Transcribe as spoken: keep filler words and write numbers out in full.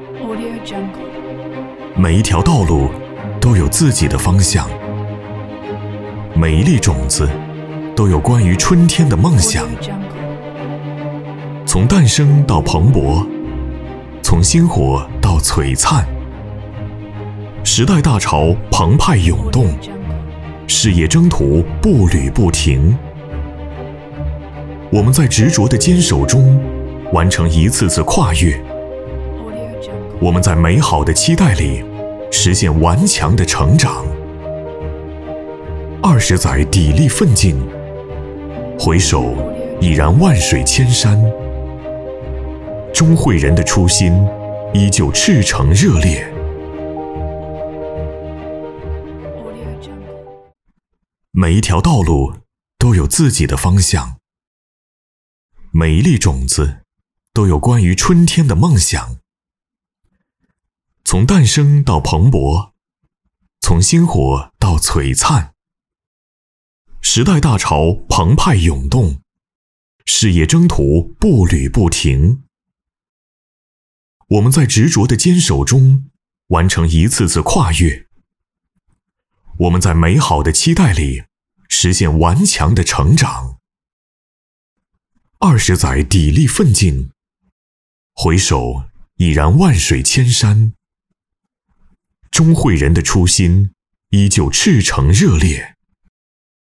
Audio Jungle。 每一条道路都有自己的方向，每一粒种子都有关于春天的梦想。从诞生到蓬勃，从星火到璀璨，时代大潮澎湃涌动，事业征途步履不停。我们在执着的坚守中完成一次次跨越，我们在美好的期待里实现顽强的成长。二十载砥砺奋进，回首已然万水千山。钟会人的初心依旧赤诚热烈。每一条道路都有自己的方向，每一粒种子都有关于春天的梦想。从诞生到蓬勃，从星火到璀璨，时代大潮澎湃涌动，事业征途步履不停。我们在执着的坚守中完成一次次跨越，我们在美好的期待里实现顽强的成长。二十载砥砺奋进，回首已然万水千山。钟会人的初心依旧赤诚热烈。